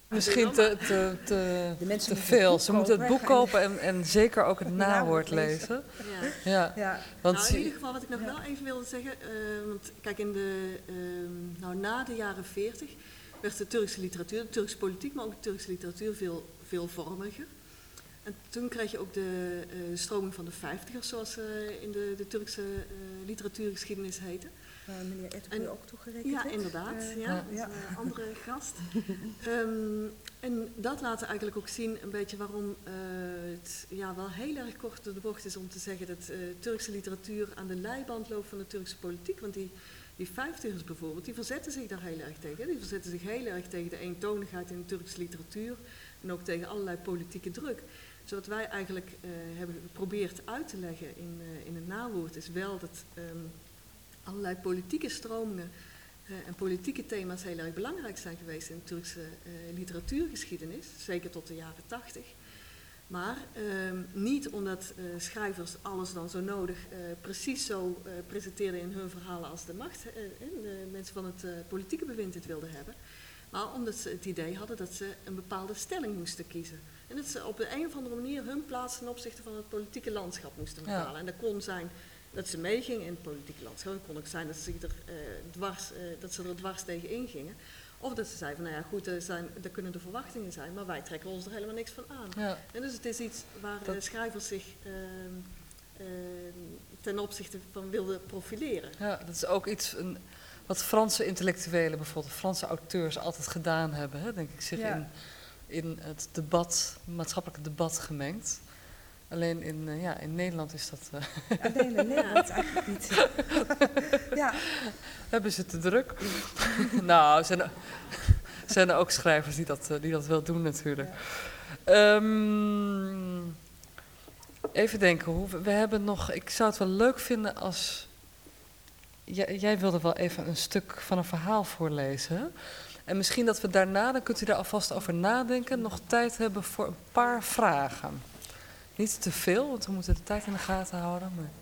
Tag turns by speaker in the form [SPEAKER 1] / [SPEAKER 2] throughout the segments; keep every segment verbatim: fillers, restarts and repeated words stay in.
[SPEAKER 1] Misschien te, te, te,
[SPEAKER 2] De mensen
[SPEAKER 1] te
[SPEAKER 2] moeten het
[SPEAKER 1] veel.
[SPEAKER 2] boek
[SPEAKER 1] Ze moeten het boek
[SPEAKER 2] kopen en-
[SPEAKER 1] kopen en, en zeker ook het nawoord lezen.
[SPEAKER 3] Ja.
[SPEAKER 1] Ja,
[SPEAKER 2] Ja.
[SPEAKER 1] want
[SPEAKER 3] Nou, in
[SPEAKER 1] zie-
[SPEAKER 3] ieder geval wat ik nog
[SPEAKER 2] Ja.
[SPEAKER 3] wel even wilde zeggen, eh, want kijk, in de, ehm, nou, na de jaren veertig werd de Turkse literatuur, de Turkse politiek, maar ook de Turkse literatuur veel, veel vormiger. En toen kreeg je ook de eh, stroming van de vijftigers, zoals ze in de, de Turkse eh, literatuurgeschiedenis heette.
[SPEAKER 2] Waar meneer Ertugrul
[SPEAKER 3] En-
[SPEAKER 2] ook toegerekend
[SPEAKER 3] Ja,
[SPEAKER 2] werd.
[SPEAKER 3] inderdaad.
[SPEAKER 2] Eh,
[SPEAKER 3] ja,
[SPEAKER 1] ja.
[SPEAKER 3] dat is een andere gast. Ehm, en dat laat eigenlijk ook zien een beetje waarom eh, het ja, wel heel erg kort door de bocht is om te zeggen dat eh, Turkse literatuur aan de leiband loopt van de Turkse politiek. Want die, die vijftigers bijvoorbeeld, die verzetten zich daar heel erg tegen. Die verzetten zich heel erg tegen de eentonigheid in de Turkse literatuur en ook tegen allerlei politieke druk. Dus wat wij eigenlijk eh, hebben geprobeerd uit te leggen in, eh, in het nawoord is wel dat ehm, allerlei politieke stromingen uh, en politieke thema's heel erg belangrijk zijn geweest in de Turkse uh, literatuurgeschiedenis, zeker tot de jaren tachtig. Maar um, niet omdat uh, schrijvers alles dan zo nodig uh, precies zo uh, presenteerden in hun verhalen als de macht uh, en de mensen van het uh, politieke bewind het wilden hebben. Maar omdat ze het idee hadden dat ze een bepaalde stelling moesten kiezen. En dat ze op de een of andere manier hun plaats ten opzichte van het politieke landschap moesten bepalen. Ja. En dat kon zijn dat ze meegingen in het politieke landschap. Het kon ook zijn dat ze er, uh, dwars, uh, dat ze er dwars tegen ingingen. Of dat ze zeiden van, nou ja goed, er, zijn, er kunnen de verwachtingen zijn, maar wij trekken ons er helemaal niks van aan.
[SPEAKER 1] Ja.
[SPEAKER 3] En dus het is iets waar uh, schrijvers zich uh, uh, ten opzichte van wilden profileren.
[SPEAKER 1] Ja, dat is ook iets een, wat Franse intellectuelen, bijvoorbeeld Franse auteurs, altijd gedaan hebben. Hè, denk ik, zich
[SPEAKER 2] Ja.
[SPEAKER 1] in, in het debat, maatschappelijke debat gemengd. Alleen in, uh, ja, in Nederland is dat... Uh,
[SPEAKER 2] Alleen in Nederland eigenlijk niet. Ja.
[SPEAKER 1] Hebben ze te druk? Nou, zijn er, zijn er ook schrijvers die dat, uh, die dat wel doen natuurlijk. Ja. Um, even denken, hoe, we, we hebben nog... Ik zou het wel leuk vinden als... Jij, jij wilde wel even een stuk van een verhaal voorlezen. Hè? En misschien dat we daarna, dan kunt u daar alvast over nadenken, nog tijd hebben voor een paar vragen. Niet te veel, want we moeten de tijd in de gaten houden. Maar...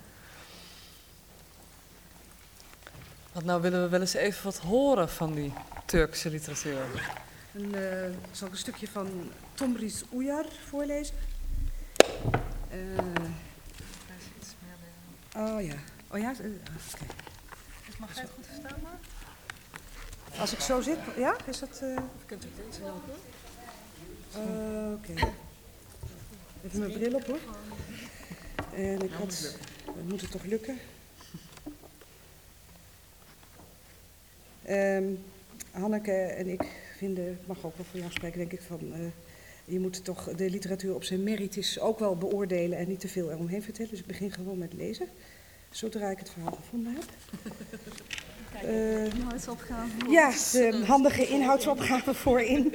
[SPEAKER 1] Want nou willen we wel eens even wat horen van die Turkse literatuur.
[SPEAKER 2] En, uh, zal ik een stukje van Tomris Uyar voorlezen? Uh, oh ja. Oh ja? Uh, Oké. Okay.
[SPEAKER 3] Mag jij het goed verstaan, maar?
[SPEAKER 2] Als ik zo zit, ja? Is dat... Uh...
[SPEAKER 3] Of kunt u het eens helpen?
[SPEAKER 2] Uh, Oké. Okay. Even mijn bril op hoor. En ik had... Het moet het toch lukken? Um, Hanneke en ik vinden, ik mag ook wel voor jou spreken, denk ik, van... Uh, je moet toch de literatuur op zijn merites ook wel beoordelen en niet te veel eromheen vertellen. Dus ik begin gewoon met lezen, zodra ik het verhaal gevonden heb.
[SPEAKER 4] Uh, inhoudsopgave.
[SPEAKER 2] Ja, de handige inhoudsopgave voorin.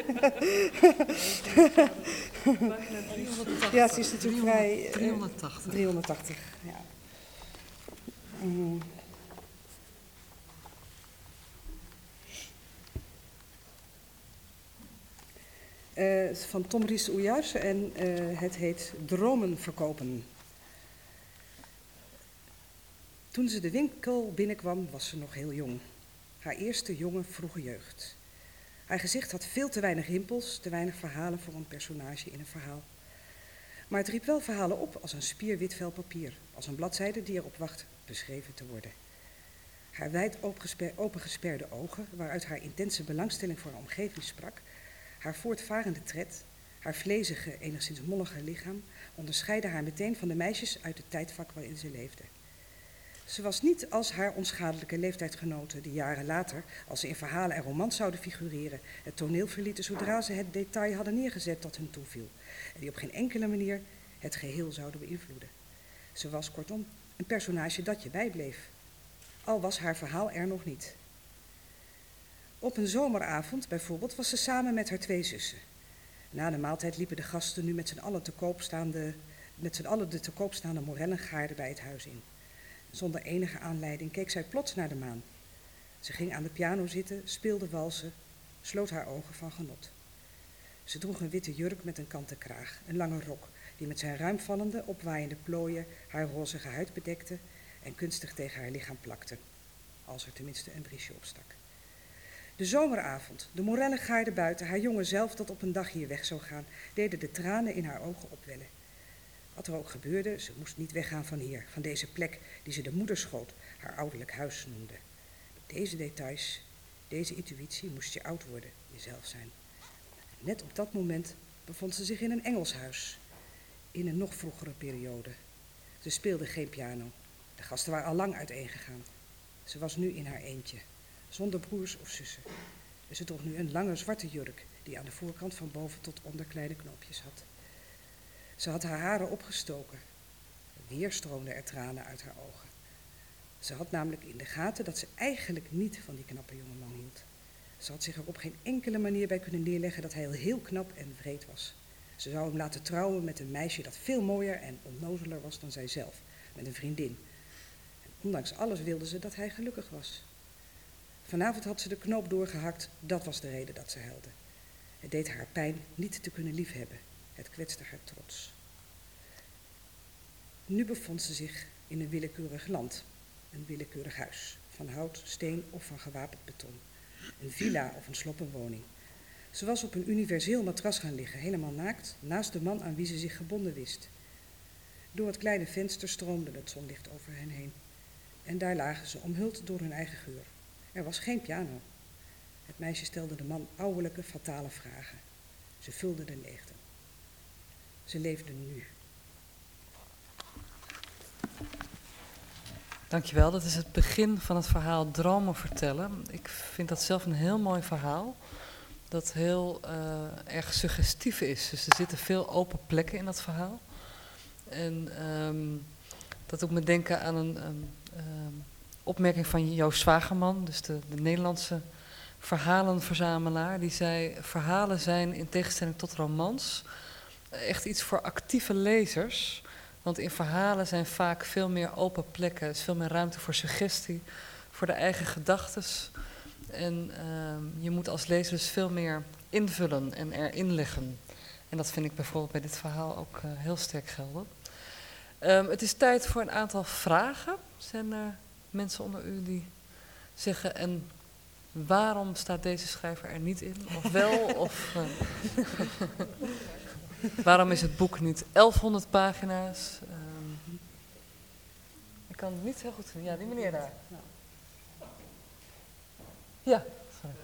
[SPEAKER 2] Ja, het is natuurlijk vrij... Uh,
[SPEAKER 1] driehonderdtachtig.
[SPEAKER 2] driehonderdtachtig, ja. Mm. Uh, van Tomris Uyar en uh, het heet Dromen verkopen. Toen ze de winkel binnenkwam, was ze nog heel jong. Haar eerste jonge, vroege jeugd. Haar gezicht had veel te weinig rimpels, te weinig verhalen voor een personage in een verhaal. Maar het riep wel verhalen op als een spierwit vel papier, als een bladzijde die erop wacht beschreven te worden. Haar wijd opengesperde ogen, waaruit haar intense belangstelling voor haar omgeving sprak, haar voortvarende tred, haar vlezige, enigszins mollige lichaam, onderscheidden haar meteen van de meisjes uit het tijdvak waarin ze leefde. Ze was niet als haar onschadelijke leeftijdgenoten die jaren later, als ze in verhalen en romans zouden figureren, het toneel verlieten zodra ze het detail hadden neergezet dat hun toeviel en die op geen enkele manier het geheel zouden beïnvloeden. Ze was kortom een personage dat je bijbleef, al was haar verhaal er nog niet. Op een zomeravond bijvoorbeeld was ze samen met haar twee zussen. Na de maaltijd liepen de gasten nu met z'n allen te koop staande, met z'n allen de te koop staande morellengaarden bij het huis in. Zonder enige aanleiding keek zij plots naar de maan. Ze ging aan de piano zitten, speelde walsen, sloot haar ogen van genot. Ze droeg een witte jurk met een kanten kraag, een lange rok, die met zijn ruimvallende, opwaaiende plooien haar rozige huid bedekte en kunstig tegen haar lichaam plakte. Als er tenminste een briesje op stak. De zomeravond, de morelle gaarde buiten, haar jongen zelf dat op een dag hier weg zou gaan, deden de tranen in haar ogen opwellen. Wat er ook gebeurde, ze moest niet weggaan van hier, van deze plek die ze de moederschoot, haar ouderlijk huis noemde. Deze details, deze intuïtie moest je oud worden, jezelf zijn. Net op dat moment bevond ze zich in een Engels huis, in een nog vroegere periode. Ze speelde geen piano, de gasten waren al lang uiteengegaan. Ze was nu in haar eentje, zonder broers of zussen. En ze droeg nu een lange zwarte jurk die aan de voorkant van boven tot onder kleine knoopjes had. Ze had haar haren opgestoken. Weer stroomden er tranen uit haar ogen. Ze had namelijk in de gaten dat ze eigenlijk niet van die knappe jongeman hield. Ze had zich er op geen enkele manier bij kunnen neerleggen dat hij heel knap en wreed was. Ze zou hem laten trouwen met een meisje dat veel mooier en onnozeler was dan zijzelf, met een vriendin. En ondanks alles wilde ze dat hij gelukkig was. Vanavond had ze de knoop doorgehakt, dat was de reden dat ze huilde. Het deed haar pijn niet te kunnen liefhebben. Het kwetste haar trots. Nu bevond ze zich in een willekeurig land, een willekeurig huis, van hout, steen of van gewapend beton. Een villa of een sloppenwoning. Ze was op een universeel matras gaan liggen, helemaal naakt, naast de man aan wie ze zich gebonden wist. Door het kleine venster stroomde het zonlicht over hen heen. En daar lagen ze, omhuld door hun eigen geur. Er was geen piano. Het meisje stelde de man ouwelijke, fatale vragen. Ze vulde de leegte. Ze leefden nu.
[SPEAKER 1] Dankjewel, dat is het begin van het verhaal Dromen vertellen. Ik vind dat zelf een heel mooi verhaal, dat heel uh, erg suggestief is. Dus er zitten veel open plekken in dat verhaal. En um, dat doet me denken aan een um, um, opmerking van Joost Zwageman, dus de, de Nederlandse verhalenverzamelaar. Die zei, verhalen zijn in tegenstelling tot romans echt iets voor actieve lezers. Want in verhalen zijn vaak veel meer open plekken, er is veel meer ruimte voor suggestie, voor de eigen gedachtes. En uh, je moet als lezer dus veel meer invullen en erin leggen. En dat vind ik bijvoorbeeld bij dit verhaal ook uh, heel sterk gelden. Um, het is tijd voor een aantal vragen. Zijn er mensen onder u die zeggen, en waarom staat deze schrijver er niet in? Of wel? of, uh, waarom is het boek niet elfhonderd pagina's? Um, ik kan het niet heel goed zien. Ja, die meneer daar. Ja, sorry.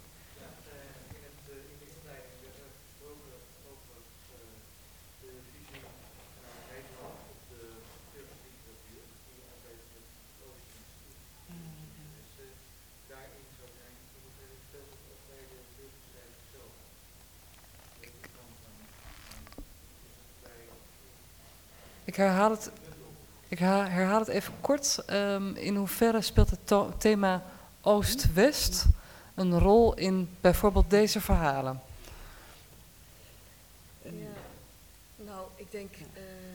[SPEAKER 1] Ik herhaal het, ik herhaal het even kort. Um, in hoeverre speelt het to- thema Oost-West een rol in bijvoorbeeld deze verhalen?
[SPEAKER 3] Ja, nou, ik denk... Uh,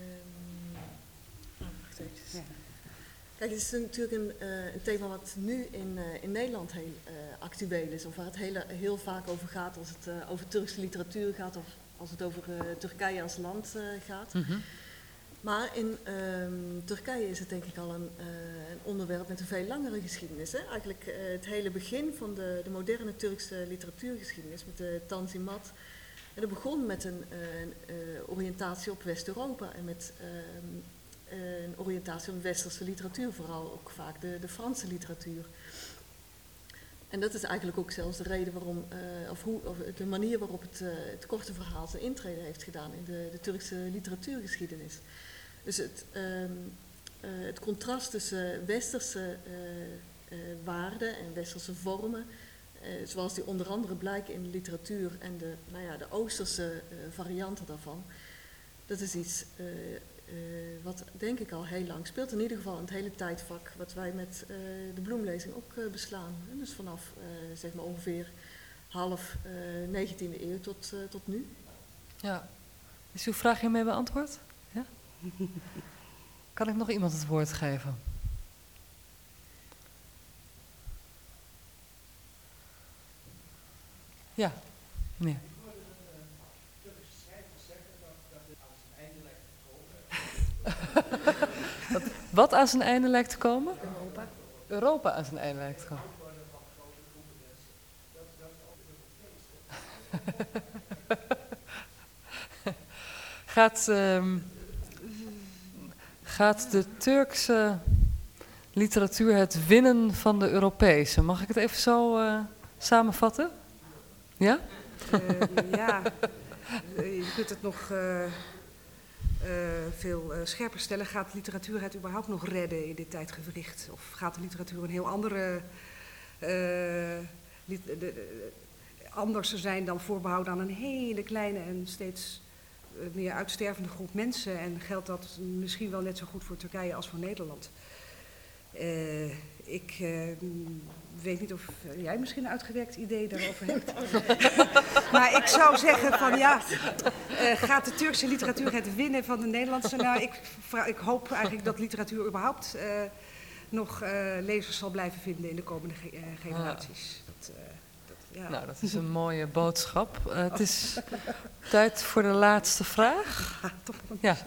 [SPEAKER 3] oh, wacht even. Kijk, het is natuurlijk een, uh, een thema wat nu in, uh, in Nederland heel uh, actueel is. Of waar het heel, heel vaak over gaat als het uh, over Turkse literatuur gaat. Of als het over uh, Turkije als land uh, gaat. Mm-hmm. Maar in um, Turkije is het denk ik al een, uh, een onderwerp met een veel langere geschiedenis. Hè? Eigenlijk uh, het hele begin van de, de moderne Turkse literatuurgeschiedenis met de Tanzimat. En dat begon met een, uh, een uh, oriëntatie op West-Europa en met um, uh, een oriëntatie op westerse literatuur, vooral ook vaak de, de Franse literatuur. En dat is eigenlijk ook zelfs de reden waarom, uh, of, hoe, of de manier waarop het, uh, het korte verhaal zijn intrede heeft gedaan in de, de Turkse literatuurgeschiedenis. Dus het, um, uh, het contrast tussen westerse uh, uh, waarden en westerse vormen, uh, zoals die onder andere blijken in de literatuur en de, nou ja, de oosterse uh, varianten daarvan, dat is iets uh, uh, wat denk ik al heel lang speelt. In ieder geval in het hele tijdvak wat wij met uh, de bloemlezing ook uh, beslaan. En dus vanaf uh, zeg maar ongeveer half uh, negentiende eeuw tot, uh, tot nu.
[SPEAKER 1] Ja. Is uw vraag hiermee beantwoord? Ja? Kan ik nog iemand het woord geven? Ja, meneer. Wat, wat aan zijn einde lijkt te komen?
[SPEAKER 3] Europa.
[SPEAKER 1] Europa aan zijn einde lijkt te komen. gaat, um, gaat de Turkse literatuur het winnen van de Europese? Mag ik het even zo uh, samenvatten? Ja?
[SPEAKER 2] Uh, ja, je kunt het nog uh, uh, veel uh, scherper stellen. Gaat literatuur het überhaupt nog redden in dit tijdgewricht? Of gaat de literatuur een heel andere... Uh, lit, de, de, anders zijn dan voorbehouden aan een hele kleine en steeds uh, meer uitstervende groep mensen? En geldt dat misschien wel net zo goed voor Turkije als voor Nederland? Uh, ik uh, weet niet of uh, jij misschien een uitgewerkt idee daarover hebt. Maar ik zou zeggen van ja, uh, gaat de Turkse literatuur het winnen van de Nederlandse? Nou, ik, ik hoop eigenlijk dat literatuur überhaupt uh, nog uh, lezers zal blijven vinden in de komende ge uh, generaties. Dat, uh, dat, ja.
[SPEAKER 1] Nou, dat is een mooie boodschap. Uh, het is tijd voor de laatste vraag.
[SPEAKER 2] Ja, toch wel.
[SPEAKER 1] Ja.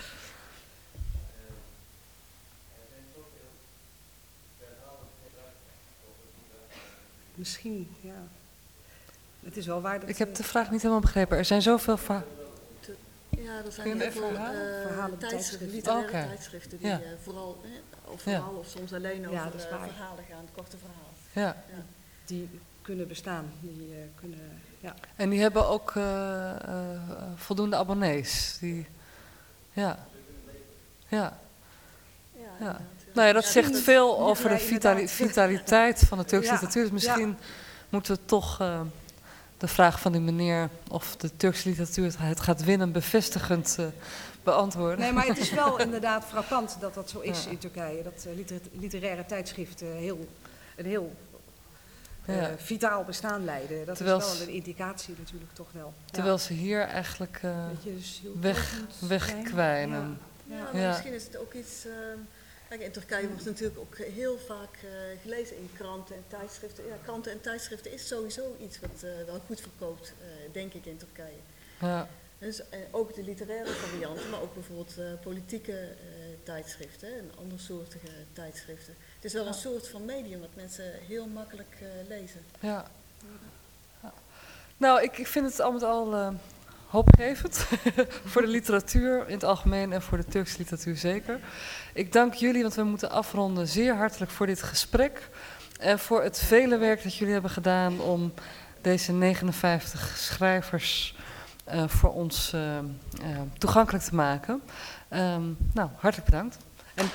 [SPEAKER 2] Misschien, ja. Het is wel waar dat...
[SPEAKER 1] Ik heb de vraag niet helemaal begrepen. Er zijn zoveel verhalen.
[SPEAKER 3] Ja, er zijn heel veel uh,
[SPEAKER 2] verhalen,
[SPEAKER 3] tijdschriften, literaire
[SPEAKER 1] okay.
[SPEAKER 3] tijdschriften die
[SPEAKER 1] ja.
[SPEAKER 3] uh, vooral, eh, of vooral ja. of soms alleen over
[SPEAKER 2] ja,
[SPEAKER 3] uh, verhalen gaan, korte verhalen.
[SPEAKER 1] Ja.
[SPEAKER 3] Ja.
[SPEAKER 2] Die kunnen bestaan, die uh, kunnen, ja.
[SPEAKER 1] En die hebben ook uh, uh, voldoende abonnees. Die, ja. Ja.
[SPEAKER 3] Ja,
[SPEAKER 1] ja. Nou ja, dat ja, zegt veel over de vitali vitaliteit van de Turkse ja. literatuur. Dus misschien ja. moeten we toch uh, de vraag van die meneer of de Turkse literatuur het gaat winnen bevestigend uh, beantwoorden.
[SPEAKER 2] Nee, maar het is wel inderdaad frappant dat dat zo is ja. in Turkije. Dat uh, liter literaire tijdschriften uh, heel, een heel uh, ja. vitaal bestaan leiden. Dat terwijl is wel een indicatie natuurlijk toch wel.
[SPEAKER 1] Terwijl
[SPEAKER 2] ja.
[SPEAKER 1] ze hier eigenlijk uh,
[SPEAKER 2] dus
[SPEAKER 1] weg, wegkwijnen.
[SPEAKER 3] Ja, ja, maar ja. misschien is het ook iets... Uh, Kijk, in Turkije wordt het natuurlijk ook heel vaak uh, gelezen in kranten en tijdschriften. Ja, kranten en tijdschriften is sowieso iets wat uh, wel goed verkoopt, uh, denk ik, in Turkije.
[SPEAKER 1] Ja.
[SPEAKER 3] Dus uh, ook de literaire varianten, maar ook bijvoorbeeld uh, politieke uh, tijdschriften en andersoortige tijdschriften. Het is wel ja. een soort van medium wat mensen heel makkelijk uh, lezen.
[SPEAKER 1] Ja. Ja. Nou, ik, ik vind het al met al uh, hoopgevend voor de literatuur in het algemeen en voor de Turkse literatuur zeker. Ik dank jullie, want we moeten afronden, zeer hartelijk voor dit gesprek en voor het vele werk dat jullie hebben gedaan om deze negenenvijftig schrijvers uh, voor ons uh, uh, toegankelijk te maken. Um, nou, hartelijk bedankt. En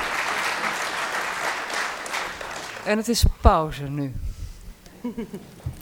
[SPEAKER 1] En het is pauze nu.